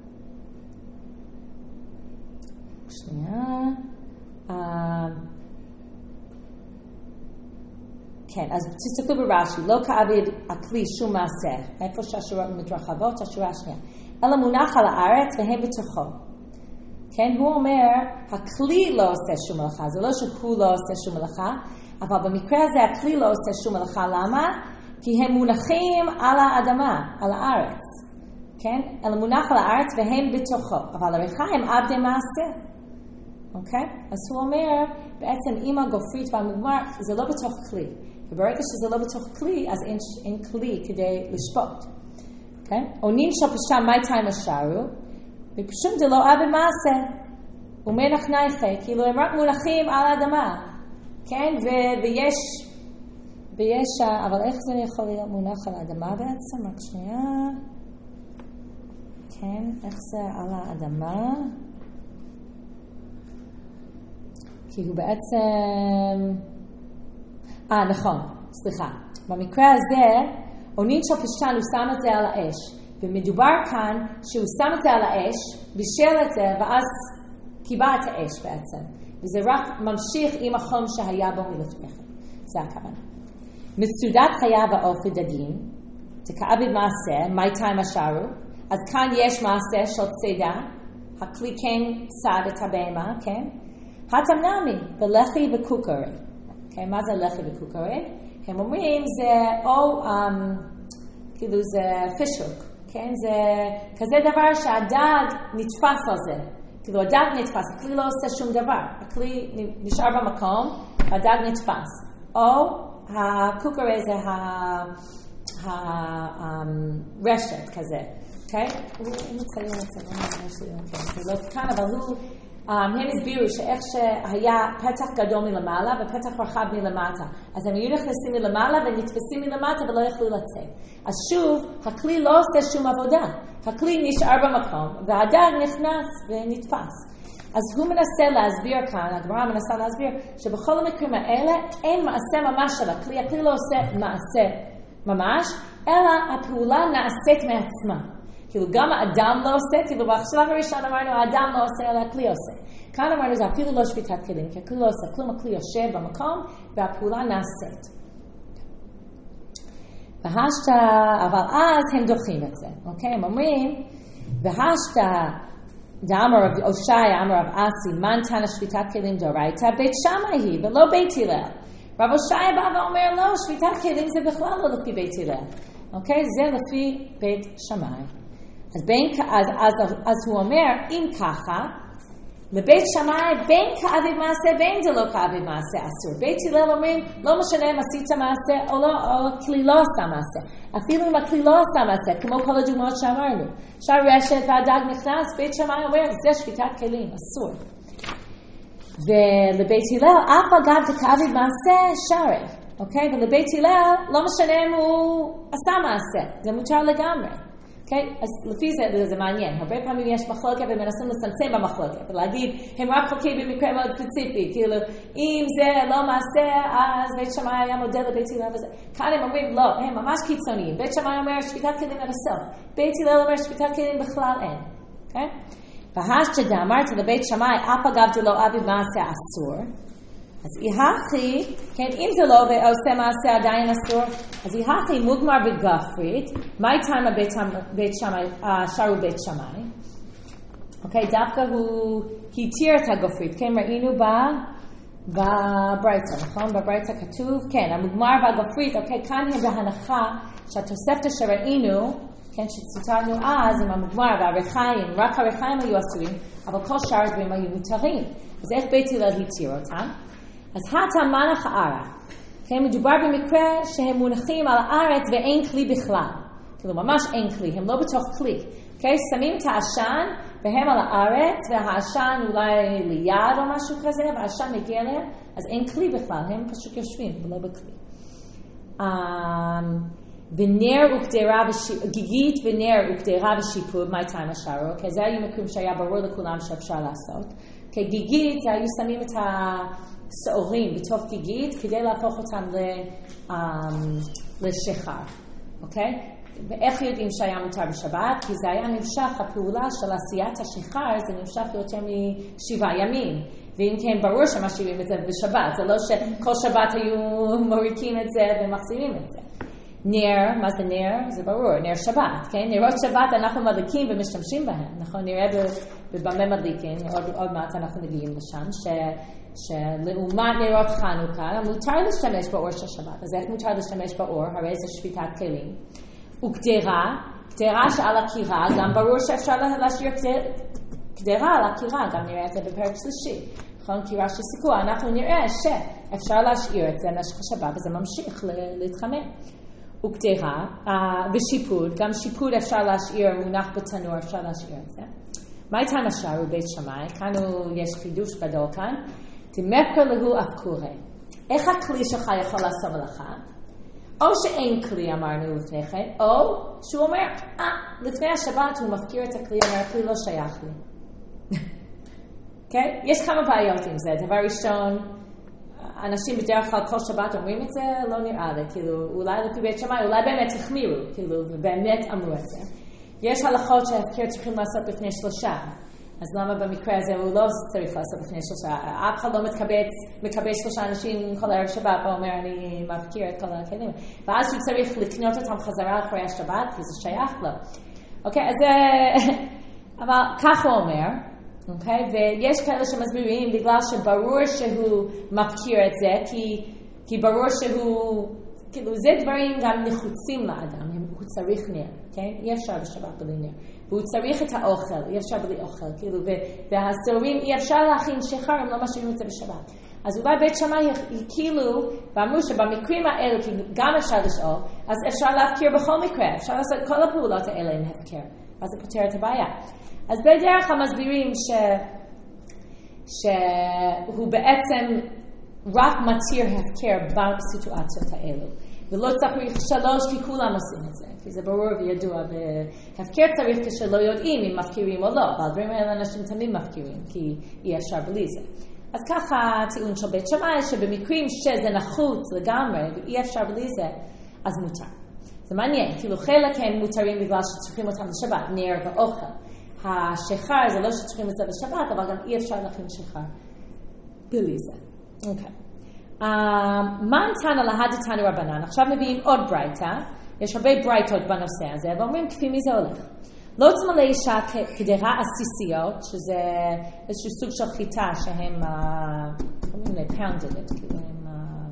שנייה uh, כן, אז תסתכלו ברש"י, לא כעביד הכלי שום מעשה, איפה שהשורות מתרחבות, השורה השנייה, אלא מונח על הארץ והם בתוכו. כן, הוא אומר, הכלי לא עושה שום מלאכה, זה לא שהוא לא עושה שום מלאכה, אבל במקרה הזה הכלי לא עושה שום מלאכה, למה? כי הם מונחים על האדמה, על הארץ, כן? אלא מונח על הארץ והם בתוכו, אבל הריחיים עבדי מעשה. אוקיי? אז הוא אומר, בעצם עם הגופרית והמוגמר, זה לא בתוך כלי. וברגע שזה לא בתוך כלי, אז אין, אין כלי כדי לשפוט. אוקיי? עונין של פשטה מי טיים השארו, ופשוט זה לא עבד מעשה. ומנח נייכה, כאילו הם רק מונחים על האדמה. כן? ו- ויש, ויש, אבל איך זה יכול להיות מונח על האדמה בעצם? רק שנייה. כן? איך זה על האדמה? כי הוא בעצם... אה, נכון, סליחה. במקרה הזה, עונין של פשטן הוא שם את זה על האש. ומדובר כאן שהוא שם את זה על האש, בישל את זה, ואז קיבע את האש בעצם. וזה רק ממשיך עם החום שהיה בו מלפניכם. זה הכוונה. מצודת חיה באופי דגים, תכעביד מעשה, מי טיים השארו, אז כאן יש מעשה של צידה, הכלי כן צד את הבהמה, כן? התמנמי, בלחי וקוקרי. Okay, מה זה לחי וקוקרי? הם אומרים זה או, um, כאילו זה פישוק, כן? זה כזה דבר שהדג נתפס על זה. כאילו הדג נתפס, הכלי לא עושה שום דבר. הכלי נשאר במקום, הדג נתפס. או הקוקרי זה הרשת כזה. אוקיי? הוא מציין את זה, זה לא כאן, אבל הוא... הם הסבירו שאיך שהיה פתח גדול מלמעלה ופתח רחב מלמטה. אז הם היו נכנסים מלמעלה ונתפסים מלמטה ולא יכלו לצאת. אז שוב, הכלי לא עושה שום עבודה. הכלי נשאר במקום והדג נכנס ונתפס. אז הוא מנסה להסביר כאן, הגמרא מנסה להסביר, שבכל המקרים האלה אין מעשה ממש של הכלי, הכלי לא עושה מעשה ממש, אלא הפעולה נעשית מעצמה. כאילו גם האדם לא עושה, כאילו בשלב הראשון אמרנו, האדם לא עושה, אלא הכלי עושה. כאן אמרנו, זה אפילו לא שביתת כלים, כי הכלי לא עושה, כלום הכלי יושב במקום, והפעולה נעשית. והשתה, אבל אז הם דוחים את זה, אוקיי? הם אומרים, והשתה, דאמר רב אושעיה, אמר רב אסי, מן תנא שביתת כלים דאורייתא, בית שמאי היא, ולא בית הלל. רב אושעיה בא ואומר, לא, שביתת כלים זה בכלל לא לפי בית הלל. אוקיי? זה לפי בית שמאי. אז, בין, אז, אז, אז הוא אומר, אם ככה, לבית שמאי בין כאביב מעשה ואין זה לא כאביב מעשה אסור. בית הלל אומרים, לא משנה אם עשית מעשה או לא, או הכלי לא עשה מעשה. אפילו אם הכלי לא עשה מעשה, כמו כל הדוגמאות שאמרנו. שער רשת והדג נכנס, בית שמאי אומר, זה שביתת כלים, אסור. ולבית הלל, אף אגב כאביב מעשה שרי. אוקיי? ולבית הלל, לא משנה אם הוא עשה מעשה. זה מותר לגמרי. Okay? אז לפי זה, זה מעניין. הרבה פעמים יש מחלוקת ומנסים לצמצם במחלוקת, ולהגיד, הם רק חוקים במקרה מאוד ספציפי, כאילו, אם זה לא מעשה, אז בית שמאי היה מודל לבית הלל וזה. כאן הם אומרים, לא, הם ממש קיצוניים. בית שמאי אומר, שביתת כלים עד הסוף. בית הלל אומר, שביתת כלים בכלל אין. Okay? והשת דאמרת לבית שמאי, אף אגב דלא אביב מעשה אסור, אז יהכי, כן, אם זה לא עושה מעשה עדיין אסור, אז יהכי מוגמר בגפרית, מה איתם בית שמאי, שרו בית שמאי? אוקיי, דווקא הוא התיר את הגפרית, כן, ראינו בה, בברייתא, נכון? בברייתא כתוב, כן, המוגמר והגפרית, אוקיי, כאן הם בהנחה שהתוספתא שראינו, כן, שציטטנו אז עם המוגמר והריחיים, רק הריחיים היו אסורים, אבל כל שאר הדברים היו מותרים. אז איך בית הלל התיר אותם? אז הטה מנח הארץ, כן, מדובר במקרה שהם מונחים על הארץ ואין כלי בכלל. כאילו ממש אין כלי, הם לא בתוך כלי. כן, שמים את העשן והם על הארץ והעשן אולי ליד או משהו כזה והעשן מגיע להם, אז אין כלי בכלל, הם פשוט יושבים ולא בכלי. ונר וקדרה, גיגית ונר וקדרה ושיפוד, מה איתם השארו? כי זה היו מקרים שהיה ברור לכולם שאפשר לעשות. כי גיגית, היו שמים את הסעורים בתוך גיגית כדי להפוך אותם לשחר. אוקיי? ואיך יודעים שהיה מותר בשבת? כי זה היה נמשך, הפעולה של עשיית השחר, זה נמשך יותר משבעה ימים. ואם כן, ברור שמשאירים את זה בשבת. זה לא שכל שבת היו מוריקים את זה ומחזירים את זה. נר, מה זה נר? זה ברור, נר שבת, כן? נרות שבת אנחנו מדליקים ומשתמשים בהם, נכון? נראה בבמה מדליקים, עוד, עוד מעט אנחנו מגיעים לשם, ש, שלעומת נרות חנוכה, מותר להשתמש באור של שבת, אז איך מותר להשתמש באור? הרי זה שביתת כלים. וקדרה, קדרה שעל הקירה, גם ברור שאפשר להשאיר קדרה על הקירה, גם נראה את זה בפרק שלישי, נכון? קירה שסיכוע, אנחנו נראה שאפשר להשאיר את זה במשך השבת, וזה ממשיך להתחמם. וקדרה, ושיפוד, גם שיפוד אפשר להשאיר, מונח בתנור, אפשר להשאיר את זה. מה איתם השארו בית שמאי? כאן יש חידוש גדול כאן. תמפקר להו אפקורי. איך הכלי שלך יכול לעשות מלאכה? או שאין כלי, אמרנו לפני כן, או שהוא אומר, אה, לפני השבת הוא מפקיר את הכלי, אומר, הכלי לא שייך לי. כן? יש כמה בעיות עם זה. דבר ראשון, אנשים בדרך כלל כל שבת אומרים את זה, לא נראה לי, כאילו, אולי לפי בית שמאי, אולי באמת החמירו, כאילו, ובאמת אמרו את זה. יש הלכות שההפקר צריכים לעשות לפני שלושה, אז למה במקרה הזה הוא לא צריך לעשות לפני שלושה? אף אחד לא מתקבץ, מקבץ שלושה אנשים כל ערב שבת, ואומר, אני מפקיר את כל הכלים. ואז הוא צריך לקנות אותם חזרה אחרי השבת, כי זה שייך לו. אוקיי, אז אבל כך הוא אומר, אוקיי? ויש כאלה שמסבירים בגלל שברור שהוא מפקיר את זה, כי, כי ברור שהוא, כאילו, זה דברים גם נחוצים לאדם, הוא צריך נר, כן? אי אפשר בשבת בלי נר. והוא צריך את האוכל, אי אפשר בלי אוכל, כאילו, והסעורים, אי אפשר להכין שחר, הם לא משאירים את זה בשבת. אז אולי בית שמאי כאילו, ואמרו שבמקרים האלה, כי גם אפשר לשאול, אז אפשר להפקיר בכל מקרה, אפשר לעשות כל הפעולות האלה עם הפקר, אז זה פותר את הבעיה. אז בדרך כלל מסבירים ש... שהוא בעצם רק מתיר הפקר בסיטואציות האלו. ולא צריך שלוש כי כולם עושים את זה, כי זה ברור וידוע, והפקר צריך כשלא יודעים אם מפקירים או לא, אבל דברים האלה אנשים תמיד מפקירים, כי אי אפשר בלי זה. אז ככה הטיעון של בית שמאי, שבמקרים שזה נחוץ לגמרי, ואי אפשר בלי זה, אז מותר. זה מעניין, כאילו חלק הם מותרים בגלל שצריכים אותם לשבת, נר ואוכל. השחר זה לא שצריכים את זה לשבת, אבל גם אי אפשר להכין שחר בלי זה. אוקיי. מה נתן להדתנו רבנן? עכשיו מביאים עוד ברייתא, יש הרבה ברייתות בנושא הזה, ואומרים כפי מי זה הולך. לא תמלא אישה כדרה עסיסיות, שזה איזשהו סוג של חיטה שהם, קוראים לי pounded it, כאילו הם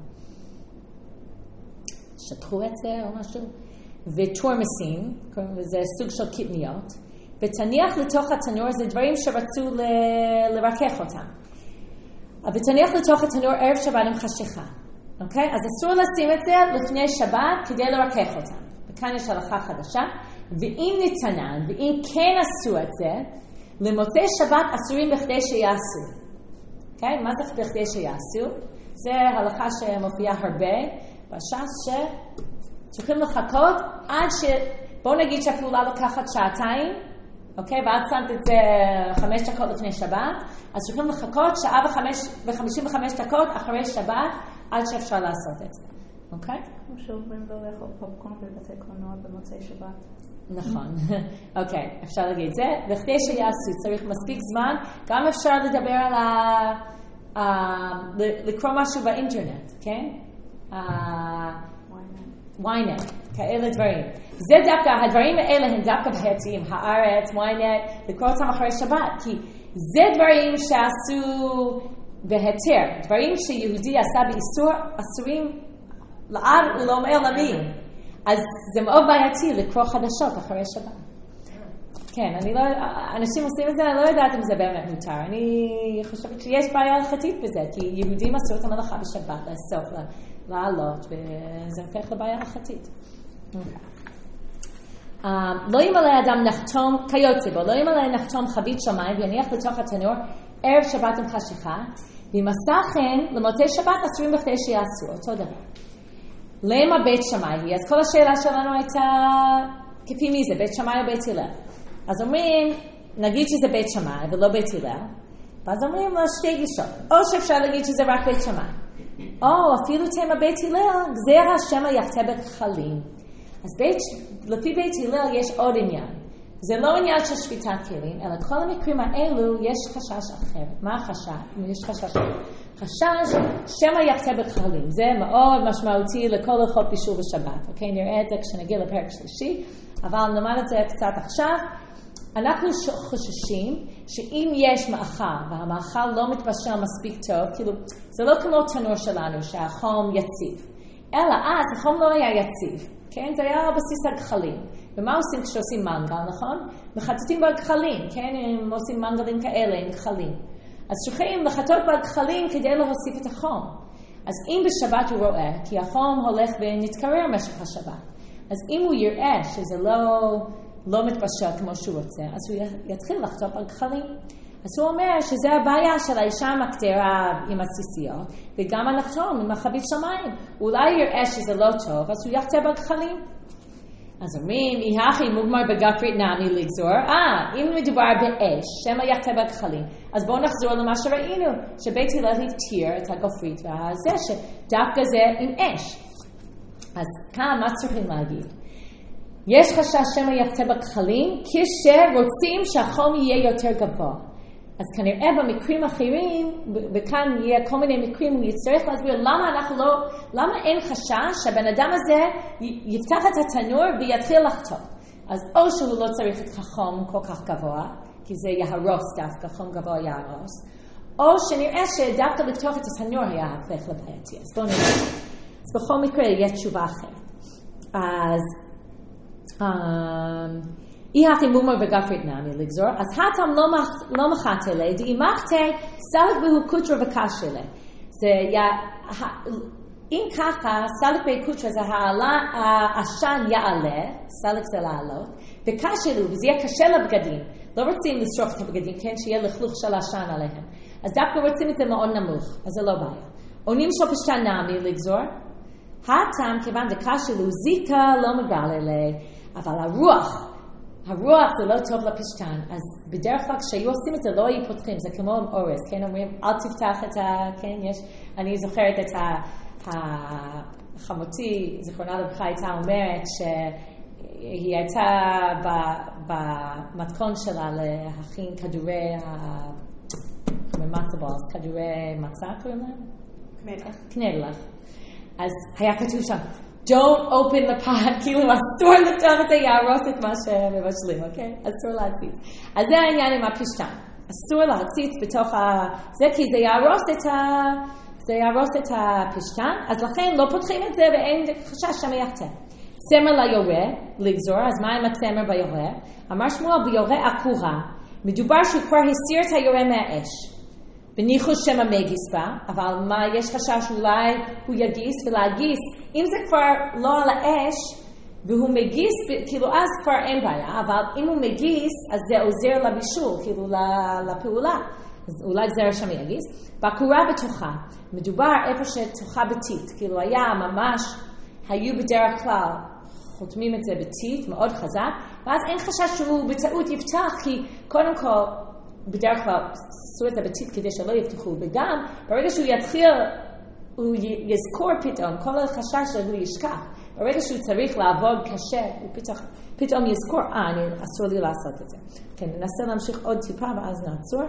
שטחו את זה או משהו, וטורמסים, וזה סוג של קטניות, ותניח לתוך התנור, זה דברים שרצו לרכך אותם. ותניח לתוך התנור ערב שבת עם חשיכה. אוקיי? אז אסור לשים את זה לפני שבת כדי לרכך אותם. וכאן יש הלכה חדשה. ואם ניתנן, ואם כן עשו את זה, למוצאי שבת אסורים בכדי שיעשו. אוקיי? מה זה בכדי שיעשו? זה הלכה שמופיעה הרבה בש"ס שצריכים לחכות עד ש... בואו נגיד שהפעולה לוקחת שעתיים, אוקיי? ואת שמת את זה חמש דקות לפני שבת, אז צריכים לחכות שעה וחמישים וחמש דקות אחרי שבת עד שאפשר לעשות את זה. אוקיי? כמו שאומרים לא לאכול פופקורן בבתי קולנוע במוצאי שבת. נכון. אוקיי, אפשר להגיד את זה. וכדי שיעשו, צריך מספיק זמן. גם אפשר לדבר על ה... לקרוא משהו באינטרנט, כן? ynet, כאלה דברים. זה דווקא, הדברים האלה הם דווקא בעייתיים, הארץ, ynet, לקרוא אותם אחרי שבת, כי זה דברים שעשו בהיתר, דברים שיהודי עשה באיסור, אסורים לעד ולאומר למין. אז זה מאוד בעייתי לקרוא חדשות אחרי שבת. כן, אני לא, אנשים עושים את זה, אני לא יודעת אם זה באמת מותר. אני חושבת שיש בעיה הלכתית בזה, כי יהודים עשו את המלאכה בשבת, לאסוף, לעלות, וזה הופך לבעיה הלכתית. לא ימלא אדם נחתום, כיוצא בו, לא ימלא נחתום חבית שמיים ויניח לתוך התנור ערב שבת עם חשיכה, ואם עשה כן, למוצאי שבת אסורים בכדי שיעשו, אותו דבר. למה בית שמאי? אז כל השאלה שלנו הייתה, כפי מי זה, בית שמאי או בית הלל? אז אומרים, נגיד שזה בית שמאי ולא בית הלל, ואז אומרים לו שתי גישות. או שאפשר להגיד שזה רק בית שמאי, או אפילו תמה בית הלל, גזר השם היחתה בכחלים. אז בית, לפי בית הלל יש עוד עניין. זה לא עניין של שביתת כלים, אלא כל המקרים האלו יש חשש אחר. מה החשש? יש חשש אחר. חשש שמא יחתה בכחלים. זה מאוד משמעותי לכל הלכות בישול בשבת. אוקיי? נראה את זה כשנגיע לפרק שלישי, אבל נאמר את זה קצת עכשיו. אנחנו חוששים שאם יש מאכל והמאכל לא מתבשל מספיק טוב, כאילו זה לא כמו תנור שלנו שהחום יציב, אלא אז החום לא היה יציב, כן? זה היה על בסיס הגחלים. ומה עושים כשעושים מנגל, נכון? מחטטים בגחלים, כן? הם עושים מנגלים כאלה עם גחלים. אז צריכים לחטות בגחלים כדי להוסיף את החום. אז אם בשבת הוא רואה, כי החום הולך ונתקרר במשך השבת, אז אם הוא יראה שזה לא... לא מתבשל כמו שהוא רוצה, אז הוא יתחיל לחטוף על גחלים. אז הוא אומר שזה הבעיה של האישה המקטרה עם הסיסיות, וגם הנחתום עם החבית שמיים. אולי יראה שזה לא טוב, אז הוא יחטא בגחלים. אז אומרים, יחי מוגמר בגפרית נמי לגזור, אה, אם מדובר באש, שמה יחטא בגחלים, אז בואו נחזור למה שראינו, שבית הלל הבטיר את הגפרית, וזה שדווקא זה עם אש. אז כאן מה צריכים להגיד? יש חשש שמא יחטא בכחלים כשרוצים שהחום יהיה יותר גבוה. אז כנראה במקרים אחרים, וכאן יהיה כל מיני מקרים, הוא יצטרך להסביר למה אנחנו לא, למה אין חשש שהבן אדם הזה יפתח את התנור ויתחיל לחטוא. אז או שהוא לא צריך את החום כל כך גבוה, כי זה יהרוס דווקא, חום גבוה יהרוס, או שנראה שדווקא לפתוח את התנור היה הפך לבעייתי. אז בואו נראה. אז בכל מקרה יהיה תשובה אחרת. אז אי הכי מומר וגפרית נמי לגזור, אז הטם לא מחת אלה, די מחתה סלק בהו קוטרה וקשלה. אם ככה, סלק בהו קוטרה זה העשן יעלה, סלק זה לעלות, וקשלו, וזה יהיה קשה לבגדים. לא רוצים לשרוף את הבגדים, כן, שיהיה לכלוך של עשן עליהם. אז דווקא רוצים את זה מאוד נמוך, אז זה לא בעיה. עונים של פשטה נמי לגזור, הטעם כיוון דקשה לו זיקה לא מגלה לי, אבל הרוח, הרוח זה לא טוב לפשטן, אז בדרך כלל כשהיו עושים את זה לא היו פותחים, זה כמו עם אורז, כן, אומרים אל תפתח את ה... כן, יש, אני זוכרת את ה... החמותי, זכרונה לברכה, הייתה אומרת שהיא הייתה במתכון שלה להכין כדורי מצבולס, כדורי מצה קוראים להם? קנדלח. קנדלח. אז היה כתוב שם, don't open the pot, כאילו אסור לפתוח את זה, יהרוס את מה שמבשלים, אוקיי? אסור להציץ. אז זה העניין עם הפשטן. אסור להציץ בתוך ה... זה כי זה יהרוס את ה... זה יהרוס את הפשטן, אז לכן לא פותחים את זה ואין חשש שם יחטא. צמר ליורה, לגזור, אז מה עם הצמר ביורה? אמר שמואל ביורה עקורה, מדובר שהוא כבר הסיר את היורה מהאש. בניחוש שם המגיס בה, אבל מה, יש חשש אולי הוא יגיס ולהגיס, אם זה כבר לא על האש, והוא מגיס, כאילו אז כבר אין בעיה, אבל אם הוא מגיס, אז זה עוזר לבישול, כאילו לפעולה. אז אולי זה שם יגיס. בקורה בתוכה, מדובר איפה שתוכה בתית, כאילו היה ממש, היו בדרך כלל, חותמים את זה בתית, מאוד חזק, ואז אין חשש שהוא בטעות יפתח, כי קודם כל, בדרך כלל, עשו את זה בתית כדי שלא יפתחו, וגם ברגע שהוא יתחיל, הוא יזכור פתאום, כל החשש שהוא ישכח, ברגע שהוא צריך לעבוד קשה, הוא פתאום, פתאום יזכור, אה, אני אסור לי לעשות את זה. כן, ננסה להמשיך עוד טיפה, ואז נעצור.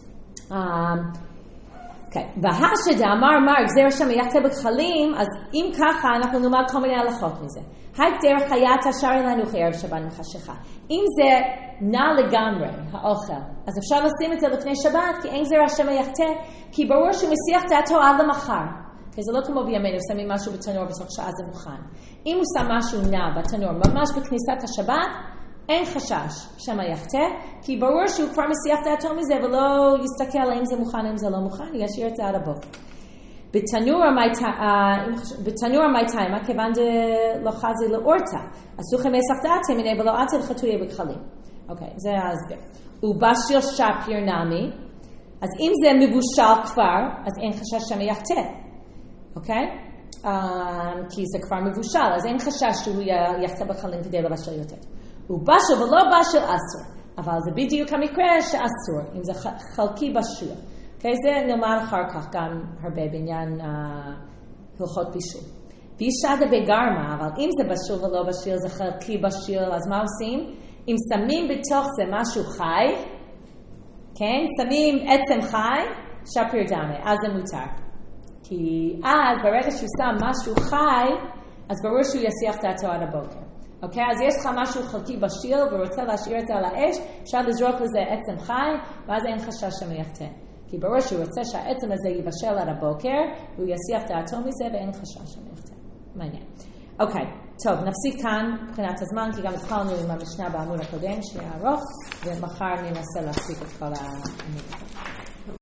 והשדה אמר מר גזר שם יחטא בכחלים, אז אם ככה אנחנו נלמד כל מיני הלכות מזה. היי דרך חיית השאר לנו חייב שבת מחשיכה. אם זה נע לגמרי האוכל, אז אפשר לשים את זה לפני שבת, כי אין גזר השם יחטא, כי ברור שהוא מסיח דעתו עד למחר. כי זה לא כמו בימינו, שמים משהו בתנור בסוף שעה זה מוכן. אם הוא שם משהו נע בתנור, ממש בכניסת השבת, אין חשש שמה יחטא, כי ברור שהוא כבר מסיח דעתו מזה, ולא יסתכל אם זה מוכן, אם זה לא מוכן, ישאיר את זה עד הבוקר. בתנור המייטיימה, כיוון לא חזי לאורתה, אסוכם מסח דעתם, הנה ולא עתל חטויה בכחלים. אוקיי, זה ההסבר. ובשל שפיר נמי, אז אם זה מבושל כבר, אז אין חשש שמה יחטא. אוקיי? כי זה כבר מבושל, אז אין חשש שהוא יחטא בכחלים כדי לבשל יותר. הוא בשל ולא בשל אסור, אבל זה בדיוק המקרה שאסור, אם זה חלקי בשל. Okay, זה נלמד אחר כך גם הרבה בעניין הלכות בישול. בישדה בגרמה, אבל אם זה בשל ולא בשל, זה חלקי בשל, אז מה עושים? אם שמים בתוך זה משהו חי, כן? שמים עצם חי, שפיר דמה, אז זה מותר. כי אז ברגע שהוא שם משהו חי, אז ברור שהוא יסיח דעתו עד הבוקר. אוקיי, אז יש לך משהו חלקי בשיל ורוצה להשאיר את זה על האש, אפשר לזרוק לזה עצם חי, ואז אין חשש שמייחטא. כי ברור שהוא רוצה שהעצם הזה יבשל עד הבוקר, והוא יסיח דעתו מזה ואין חשש שמייחטא. מעניין. אוקיי, טוב, נפסיק כאן מבחינת הזמן, כי גם התחלנו עם המשנה בעמוד הקודם, שנייה ארוך, ומחר ננסה להפסיק את כל העמוד.